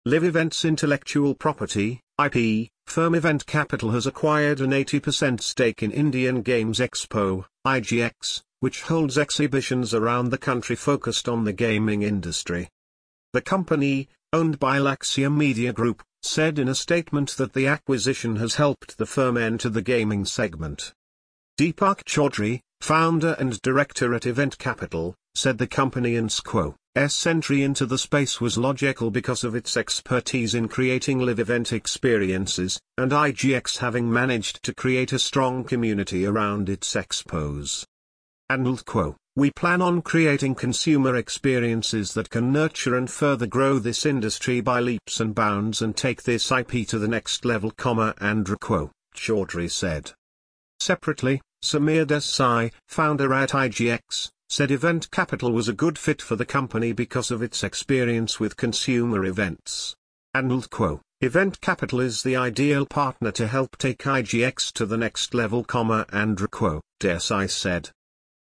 Live Events intellectual property, IP, firm Event Capital has acquired an 80% stake in Indian Games Expo, IGX, which holds exhibitions around the country focused on the gaming industry. The company, owned by Laxya Media Group, said in a statement that the acquisition has helped the firm enter the gaming segment. Deepak Chaudhary, founder and director at Event Capital, said the company and SQO's entry into the space was logical because of its expertise in creating live event experiences, and IGX having managed to create a strong community around its expos. And we plan on creating consumer experiences that can nurture and further grow this industry by leaps and bounds and take this IP to the next level, Andrew Chaudhary said. Separately, Samir Desai, founder at IGX, said Event Capital was a good fit for the company because of its experience with consumer events. And Event Capital is the ideal partner to help take IGX to the next level, Andrew Desai said.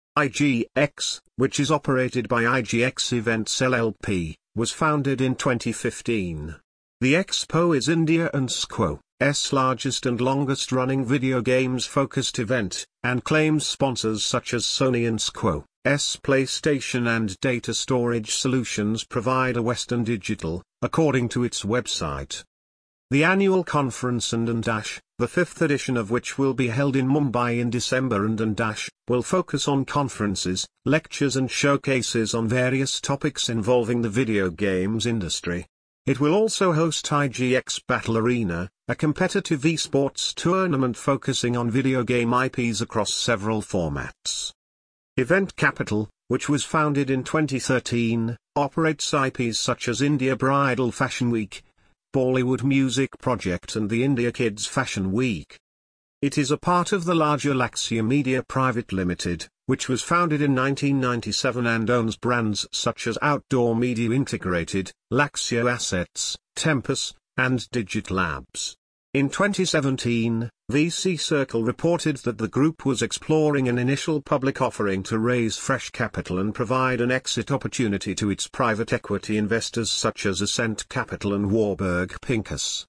IGX, which is operated by IGX Events LLP, was founded in 2015. The expo is India and SQO's largest and longest-running video games-focused event, and claims sponsors such as Sony and SQO's PlayStation and Data Storage Solutions Provider Western Digital, according to its website. The annual conference the fifth edition of which will be held in Mumbai in December will focus on conferences, lectures and showcases on various topics involving the video games industry. It will also host IGX Battle Arena, a competitive esports tournament focusing on video game IPs across several formats. Event Capital, which was founded in 2013, operates IPs such as India Bridal Fashion Week, Bollywood Music Project and the India Kids Fashion Week. It is a part of the larger Laxya Media Private Limited, which was founded in 1997 and owns brands such as Outdoor Media Integrated, Laxya Assets, Tempus, and Digitlabs. In 2017, VC Circle reported that the group was exploring an initial public offering to raise fresh capital and provide an exit opportunity to its private equity investors such as Ascent Capital and Warburg Pincus.